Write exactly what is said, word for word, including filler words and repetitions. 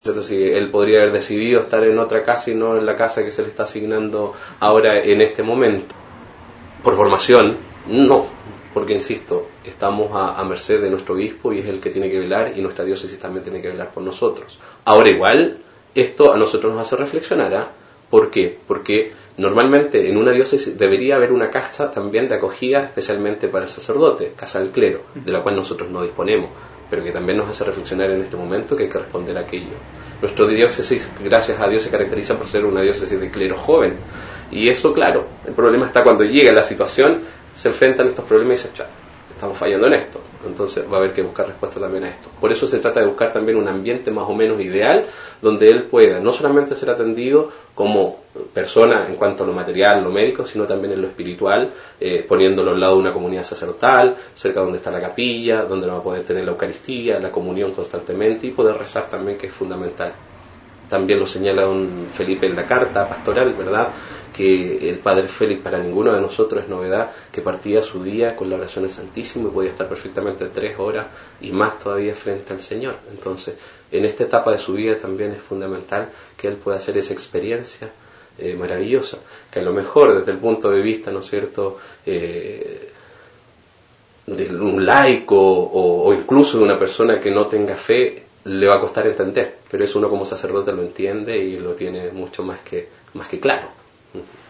Entonces, él podría haber decidido estar en otra casa y no en la casa que se le está asignando ahora en este momento. Por formación, no, porque insisto, estamos a, a merced de nuestro obispo y es el que tiene que velar, y nuestra diócesis también tiene que velar por nosotros. Ahora igual, esto a nosotros nos hace reflexionar, ¿eh? ¿Por qué? Porque normalmente en una diócesis debería haber una casa también de acogida especialmente para el sacerdote, casa del clero, de la cual nosotros no disponemos, pero que también nos hace reflexionar en este momento que hay que responder a aquello. Nuestra diócesis, gracias a Dios, se caracteriza por ser una diócesis de clero joven, y eso, claro, el problema está cuando llega la situación, se enfrentan estos problemas y se echan. Estamos fallando en esto, entonces va a haber que buscar respuesta también a esto. Por eso se trata de buscar también un ambiente más o menos ideal, donde él pueda no solamente ser atendido como persona en cuanto a lo material, lo médico, sino también en lo espiritual, eh, poniéndolo al lado de una comunidad sacerdotal, cerca donde está la capilla, donde va a poder tener la Eucaristía, la comunión constantemente y poder rezar también, que es fundamental. También lo señala don Felipe en la carta pastoral, ¿verdad?, que el Padre Félix para ninguno de nosotros es novedad, que partía su día con la oración al Santísimo y podía estar perfectamente tres horas y más todavía frente al Señor. Entonces, en esta etapa de su vida también es fundamental que él pueda hacer esa experiencia eh, maravillosa, que a lo mejor desde el punto de vista, ¿no es cierto?, eh, de un laico o, o incluso de una persona que no tenga fe, le va a costar entender, pero eso uno como sacerdote lo entiende y lo tiene mucho más que, más que claro.